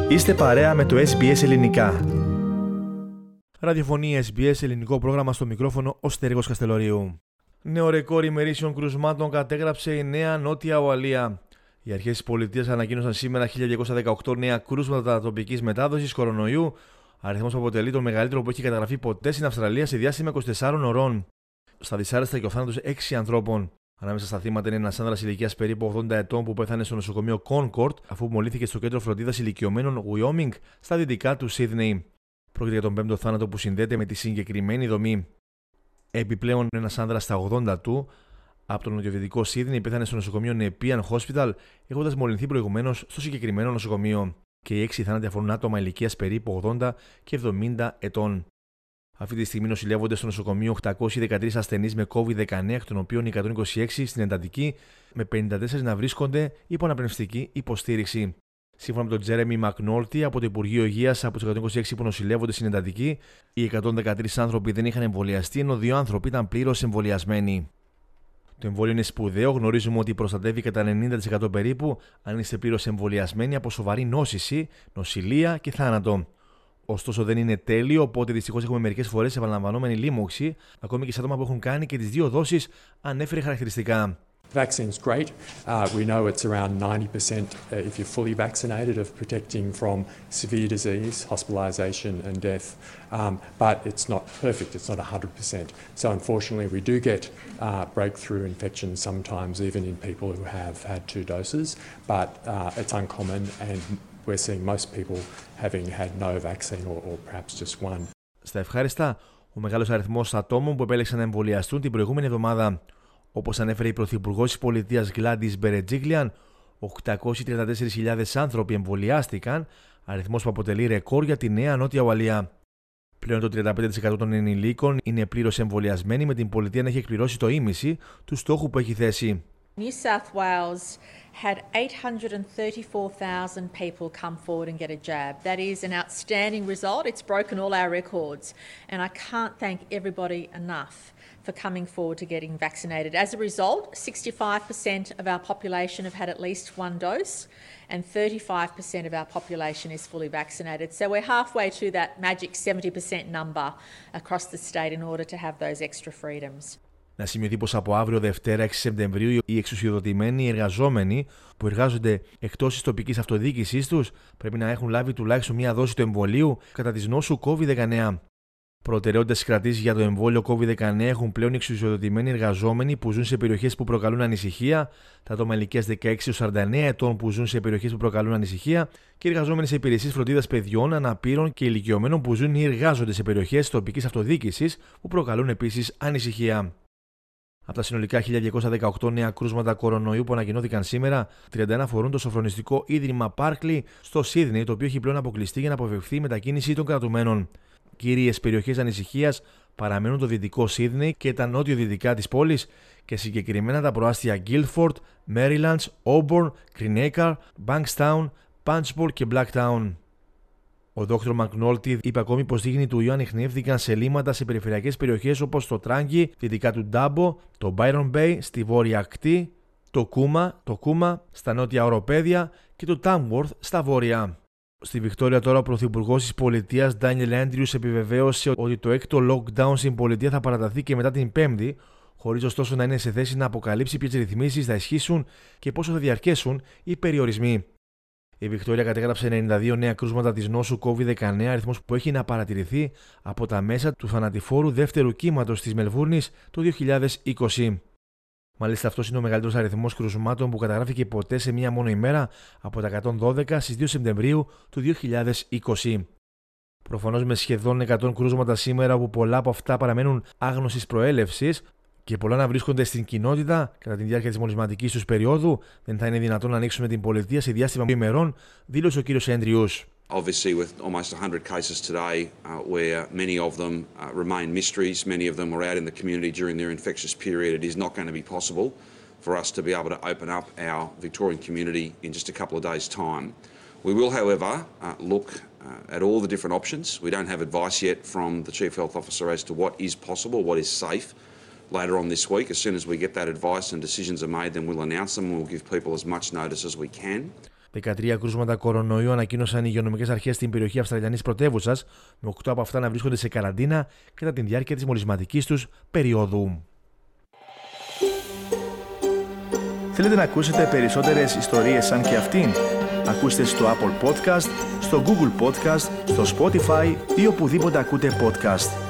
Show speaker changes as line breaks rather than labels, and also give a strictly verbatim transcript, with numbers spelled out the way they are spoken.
Είστε παρέα με το ες μπι ες Ελληνικά. Ραδιοφωνία ες μπι ες, ελληνικό πρόγραμμα, στο μικρόφωνο ο Στέργος Καστελωρίου. Νέο ρεκόρ ημερήσιων κρουσμάτων κατέγραψε η Νέα Νότια Ουαλία. Οι αρχές της πολιτείας ανακοίνωσαν σήμερα χίλια διακόσια δεκαοκτώ νέα κρούσματα τοπικής μετάδοσης κορονοϊού, αριθμός που αποτελεί τον μεγαλύτερο που έχει καταγραφεί ποτέ στην Αυστραλία σε διάστημα είκοσι τεσσάρων ωρών. Στα δυσάρεστα και ο θάνατος έξι ανθρώπων. Ανάμεσα στα θύματα είναι ένας άνδρας ηλικίας περίπου ογδόντα ετών που πέθανε στο νοσοκομείο Concord αφού μολύθηκε στο κέντρο φροντίδας ηλικιωμένων Wyoming στα δυτικά του Σίδνεϊ. Πρόκειται για τον πέμπτο θάνατο που συνδέεται με τη συγκεκριμένη δομή. Επιπλέον, ένας άνδρας στα ογδόντα του από το νοτιοδυτικό Σίδνεϊ πέθανε στο νοσοκομείο Nepean Hospital, έχοντας μολυνθεί προηγουμένως στο συγκεκριμένο νοσοκομείο. Και οι έξι θάνατοι αφορούν άτομα ηλικίας περίπου ογδόντα και εβδομήντα ετών. Αυτή τη στιγμή νοσηλεύονται στο νοσοκομείο οκτακόσιοι δεκατρείς ασθενείς με κόβιντ δεκαεννέα, εκ των οποίων εκατόν είκοσι έξι στην εντατική, με πενήντα τέσσερα να βρίσκονται υπό αναπνευστική υποστήριξη. Σύμφωνα με τον Τζέρεμι McNulty από το Υπουργείο Υγείας, από τους εκατόν είκοσι έξι που νοσηλεύονται στην εντατική, οι εκατόν δεκατρείς άνθρωποι δεν είχαν εμβολιαστεί, ενώ δύο άνθρωποι ήταν πλήρως εμβολιασμένοι. Το εμβόλιο είναι σπουδαίο, γνωρίζουμε ότι προστατεύει κατά ενενήντα τοις εκατό περίπου αν είστε πλήρως εμβολιασμένοι από σοβαρή νόσηση, νοσηλεία και θάνατο. Ωστόσο, δεν είναι τέλειο, οπότε δυστυχώς έχουμε μερικές φορές επαναλαμβανόμενη λίμωξη, ακόμη και σε άτομα που έχουν κάνει και τις δύο δόσεις, ανέφερε χαρακτηριστικά.
Vaccine's great. Uh, we know it's around ninety percent uh, if you're fully vaccinated of protecting from severe disease, hospitalisation and death. Um, but it's not perfect, it's not one hundred percent. So unfortunately we do get uh, breakthrough infections sometimes even in people who have had two doses, but uh, it's uncommon and we're seeing most people having had no vaccine or, or perhaps just one.
Στα ευχάριστα, ο μεγάλος αριθμός ατόμων που επέλεξαν να εμβολιαστούν την προηγούμενη εβδομάδα. Όπως ανέφερε η Πρωθυπουργός της Πολιτείας Gladys Berejiklian, οκτακόσιοι τριάντα τέσσερις χιλιάδες άνθρωποι εμβολιάστηκαν, αριθμός που αποτελεί ρεκόρ για τη Νέα Νότια Ουαλία. Πλέον το τριάντα πέντε τοις εκατό των ενηλίκων είναι πλήρως εμβολιασμένοι, με την πολιτεία να έχει εκπληρώσει το ίμιση του στόχου που έχει θέσει.
New South Wales had eight hundred thirty-four thousand people come forward and get a jab. That is an outstanding result. It's broken all our records. And I can't thank everybody enough for coming forward to getting vaccinated. As a result, sixty-five percent of our population have had at least one dose and thirty-five percent of our population is fully vaccinated. So we're halfway to that magic seventy percent number across the state in order to have those extra freedoms.
Να σημειωθεί πως από αύριο Δευτέρα έξι Σεπτεμβρίου οι εξουσιοδοτημένοι εργαζόμενοι που εργάζονται εκτός της τοπικής αυτοδιοίκησής τους πρέπει να έχουν λάβει τουλάχιστον μία δόση του εμβολίου κατά της νόσου κόβιντ δεκαεννέα. Προτεραιότητες κρατήσεις για το εμβόλιο κόβιντ δεκαεννέα έχουν πλέον οι εξουσιοδοτημένοι εργαζόμενοι που ζουν σε περιοχές που προκαλούν ανησυχία, τα άτομα ηλικίας δεκαέξι έως σαράντα εννέα ετών που ζουν σε περιοχές που προκαλούν ανησυχία και οι εργαζόμενοι σε υπηρεσίες φροντίδας παιδιών, αναπήρων και ηλικιωμένων που ζουν ή εργάζονται σε περιοχές τοπικής αυτοδιοίκησης που προκαλούν επίσης ανησυχία. Από τα συνολικά χίλια διακόσια δεκαοκτώ νέα κρούσματα κορονοϊού που ανακοινώθηκαν σήμερα, τριάντα ένα αφορούν το σοφρονιστικό ίδρυμα Πάρκλι στο Σίδνεϊ, το οποίο έχει πλέον αποκλειστεί για να αποφευθεί η μετακίνηση των κρατουμένων. Κύριες περιοχές ανησυχίας παραμένουν το δυτικό Σίδνεϊ και τα νότιο-δυτικά της πόλης και συγκεκριμένα τα προάστια Guildford, Marylands, Auburn, Greenacre, Bankstown, Punchbowl και Blacktown. Ο Δόκτωρ McNulty είπε ακόμη πως δείγνοι του ιού ανιχνεύτηκαν σε λίμματα σε περιφερειακές περιοχές όπως το Τράγγι, δυτικά του Ντάμπο, το Byron Bay στη βόρεια ακτή, το Κούμα, το Κούμα στα νότια οροπέδια και το Tamworth στα βόρεια. Στη Βικτόρια τώρα ο Πρωθυπουργός της Πολιτείας Daniel Andrews επιβεβαίωσε ότι το έκτο lockdown στην πολιτεία θα παραταθεί και μετά την Πέμπτη, χωρίς ωστόσο να είναι σε θέση να αποκαλύψει ποιες ρυθμίσεις θα ισχύσουν και πόσο θα διαρκέσουν οι περιορισμοί. Η Βικτόρια κατέγραψε ενενήντα δύο νέα κρούσματα της νόσου κόβιντ δεκαεννέα, αριθμός που έχει να παρατηρηθεί από τα μέσα του θανατηφόρου δεύτερου κύματος της Μελβούρνης το δύο χιλιάδες είκοσι. Μάλιστα, αυτός είναι ο μεγαλύτερος αριθμός κρουσμάτων που καταγράφηκε ποτέ σε μία μόνο ημέρα από τα εκατόν δώδεκα στις δύο Σεπτεμβρίου του δύο χιλιάδες είκοσι. Προφανώς με σχεδόν εκατό κρούσματα σήμερα, όπου πολλά από αυτά παραμένουν άγνωστης προέλευσης και πολλά να βρίσκονται στην κοινότητα κατά τη διάρκεια της μολυσματικής τους περίοδου, δεν θα είναι δυνατόν να ανοίξουμε την πολιτεία σε διάστημα ημερών, δήλωσε ο κύριος Έντριους.
Obviously, with almost one hundred cases today, uh, where many of them uh, remain mysteries, many of them were out in the community during their infectious period, it is not going to be possible for us to be able to open up our Victorian community in just a couple of days' time. We will, however, uh, look uh, at all the different options. We don't have advice yet from the Chief Health Officer as to what is possible, what is safe. Later on this week, as soon as we get that advice and decisions are made, then we'll announce them and we'll give people as much notice as we can.
δεκατρία κρούσματα κορονοϊού ανακοίνωσαν οι υγειονομικές αρχές στην περιοχή Αυστραλιανής πρωτεύουσας, με οκτώ από αυτά να βρίσκονται σε καραντίνα κατά τη διάρκεια της μολυσματικής τους περίοδου.
Θέλετε να ακούσετε περισσότερες ιστορίες σαν και αυτήν? Ακούστε στο Apple Podcast, στο Google Podcast, στο Spotify ή οπουδήποτε ακούτε podcast.